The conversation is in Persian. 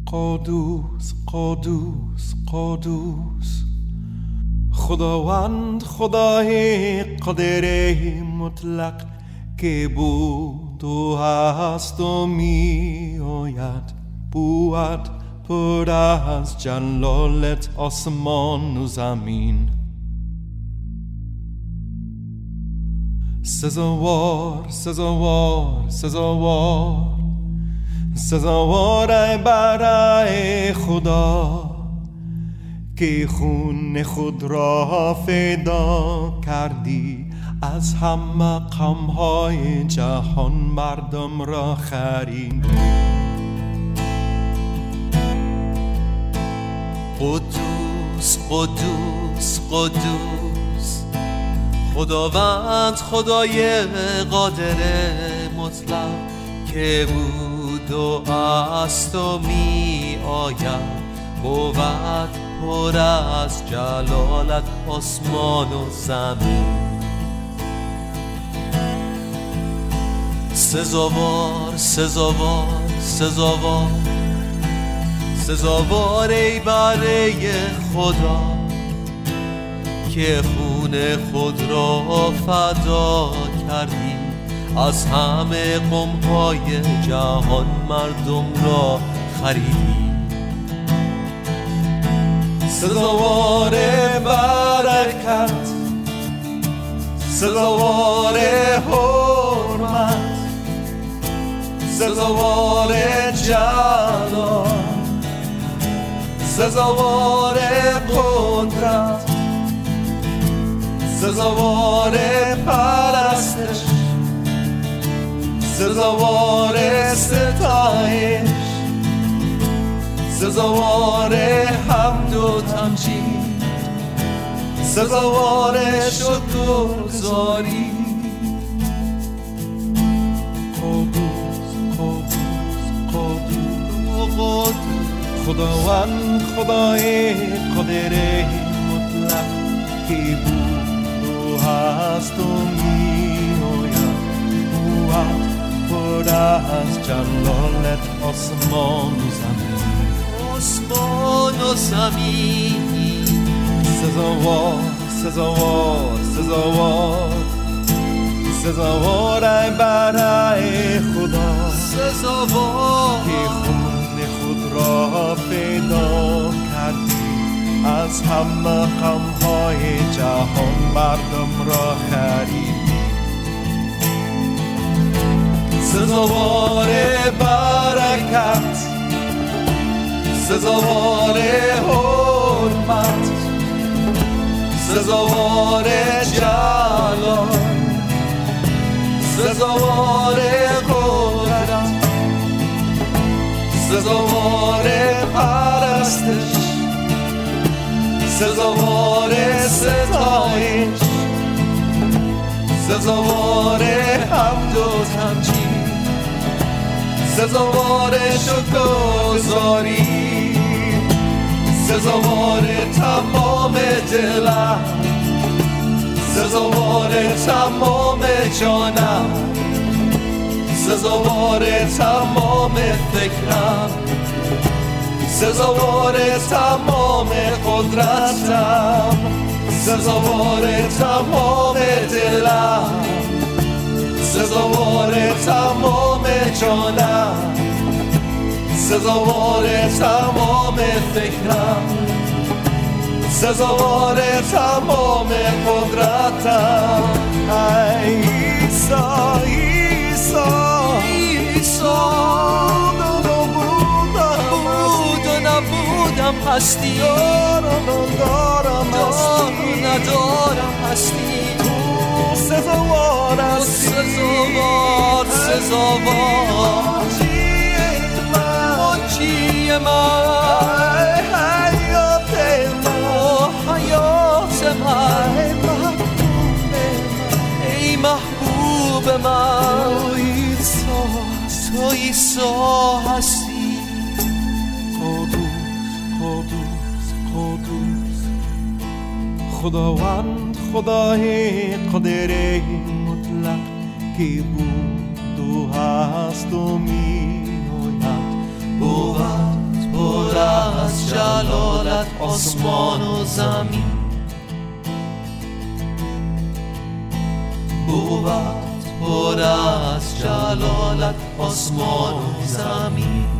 قدوس قدوس قدوس خداوند خدای قادر مطلق که بود و هست و می آید بود پر از جلالت آسمان و زمین سزاوار سزاوار سزاوار سزاوار برای خدا که خون خود را فدا کردی از همه قوم‌های جهان مردم را خرید قدوس قدوس قدوس خداوند خدای قادر مطلق که بود و است و می آید بود پر از جلالت آسمان و زمین سزاوار سزاوار سزاوار سزاوار ای برای خدا که خون خود را فدا کردی از همه قوم‌های جهان مردم را خریدی سزاوار برکت سزاوار حرمت سزاوار جلال سزاوار قدرت سزاوار پرستش سزاوار ستایش سزاوار حمد و تمجید سزاوار شکرگزاری قدوس قدوس قدوس خداوند خدای قادر مطلق که بود و هست و می آید بود پر از جلالت آسمان و زمین آسمان و زمین سزاوار سزاوار سزاوار سزاوار برای خدا سزاوار که خون خود را فدا کردی از همه قوم‌های جهان مردم را خریدی سزاوار برکت سزاوار حرمت سزاوار جلال سزاوار قدرت سزاوار پرستش سزاوار ستایش سزاوار حمد و تمجید سزاوار شکرگزاری سزاوار تمام دلم سزاوار تمام جانم سزاوار تمام فکرم سزاوار تمام قدرتم سزاوار تمام دلم سزاوار تمام جانم سزاوار تمام فکرم سزاوار تمام قدرتم ای عیسی عیسی بود و نبودم هستی دارم ندارم هستی سزاوار هستی سزاوار سزاوار منجی من حیات من ای محبوب من تو عیسی هستی قدوس قدوس خداوند خدای قادر مطلق که بود و هست و می آید بود از جلالت آسمان و زمین. بود پر از جلالت آسمان و زمین.